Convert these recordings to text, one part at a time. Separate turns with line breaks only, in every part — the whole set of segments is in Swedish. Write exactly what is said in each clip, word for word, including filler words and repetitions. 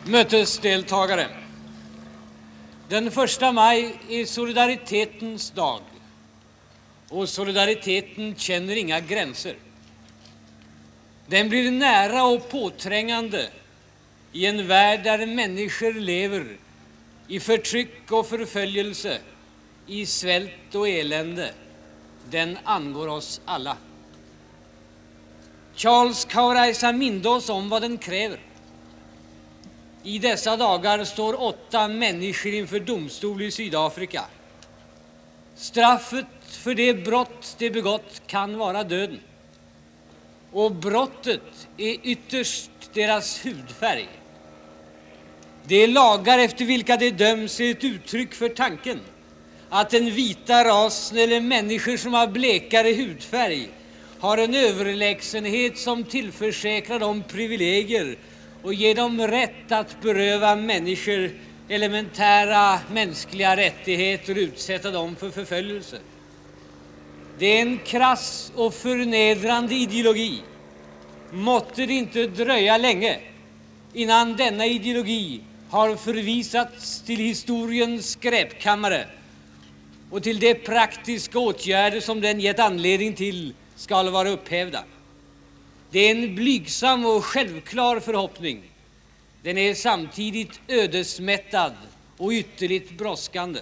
Mötesdeltagare. Den första maj är solidaritetens dag, och solidariteten känner inga gränser. Den blir nära och påträngande i en värld där människor lever i förtryck och förföljelse, i svält och elände. Den angår oss alla. Charles Kauraisa minde oss om vad den kräver. I dessa dagar står åtta människor inför domstol i Sydafrika. Straffet för det brott de begått kan vara döden. Och brottet är ytterst deras hudfärg. De lagar efter vilka de döms är ett uttryck för tanken att den vita rasen eller människor som har blekare hudfärg har en överlägsenhet som tillförsäkrar dem privilegier och ger dem rätt att beröva människor elementära mänskliga rättigheter och utsätta dem för förföljelse. Det är en krass och förnedrande ideologi. Måtte det inte dröja länge innan denna ideologi har förvisats till historiens skräpkammare och till de praktiska åtgärder som den gett anledning till skall vara upphävda. Det är en blygsam och självklar förhoppning. Den är samtidigt ödesmättad och ytterligt brådskande.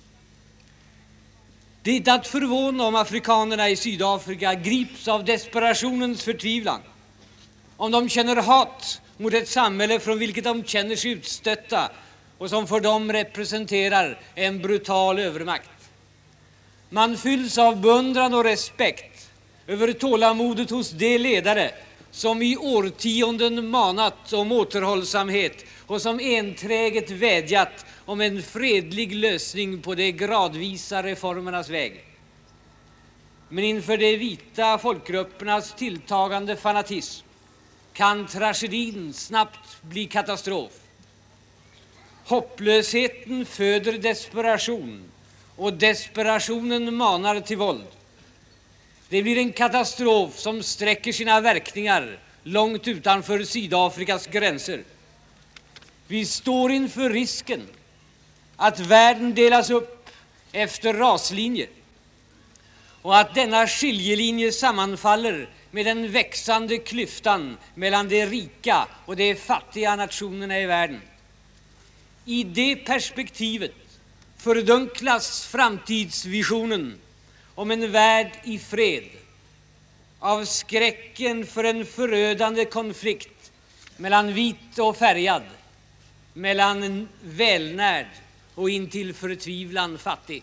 Det är inte att förvåna om afrikanerna i Sydafrika grips av desperationens förtvivlan, om de känner hat mot ett samhälle från vilket de känner sig utstötta och som för dem representerar en brutal övermakt. Man fylls av beundran och respekt över tålamodet hos de ledare som i årtionden manat om återhållsamhet och som enträget vädjat om en fredlig lösning på de gradvisa reformernas väg. Men inför de vita folkgruppernas tilltagande fanatism kan tragedin snabbt bli katastrof. Hopplösheten föder desperation och desperationen manar till våld. Det blir en katastrof som sträcker sina verkningar långt utanför Sydafrikas gränser. Vi står inför risken att världen delas upp efter raslinjer och att denna skiljelinje sammanfaller med den växande klyftan mellan de rika och de fattiga nationerna i världen. I det perspektivet fördunklas framtidsvisionen om en värld i fred av skräcken för en förödande konflikt mellan vit och färgad, mellan välnärd och intill förtvivlan fattig.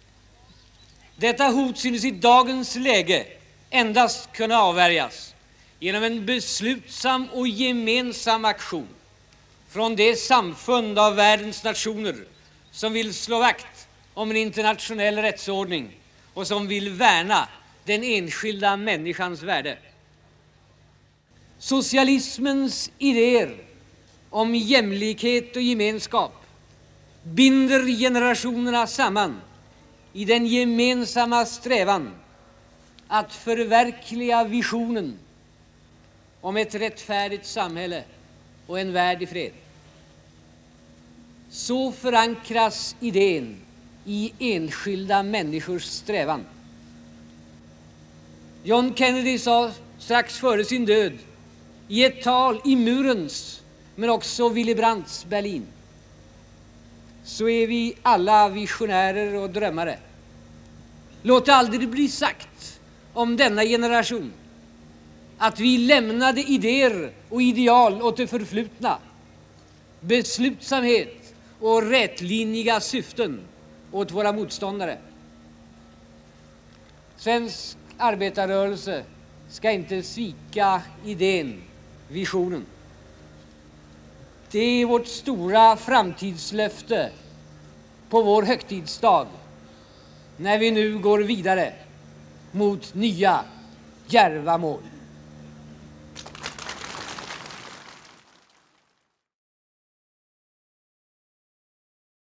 Detta hot synes i dagens läge endast kunna avvärjas genom en beslutsam och gemensam aktion från det samfund av världens nationer som vill slå vakt om en internationell rättsordning och som vill värna den enskilda människans värde. Socialismens idéer om jämlikhet och gemenskap binder generationerna samman i den gemensamma strävan att förverkliga visionen om ett rättfärdigt samhälle och en värld i fred. Så förankras idén i enskilda människors strävan. John Kennedy sa strax före sin död i ett tal i murens men också Willy Brandts Berlin: så är vi alla visionärer och drömmare. Låt det aldrig bli sagt om denna generation att vi lämnade idéer och ideal åt det förflutna, beslutsamhet och rätlinjiga syften åt våra motståndare. Svensk arbetarrörelse ska inte svika idén, visionen. Det är vårt stora framtidslöfte på vår högtidsdag när vi nu går vidare mot nya djärva mål.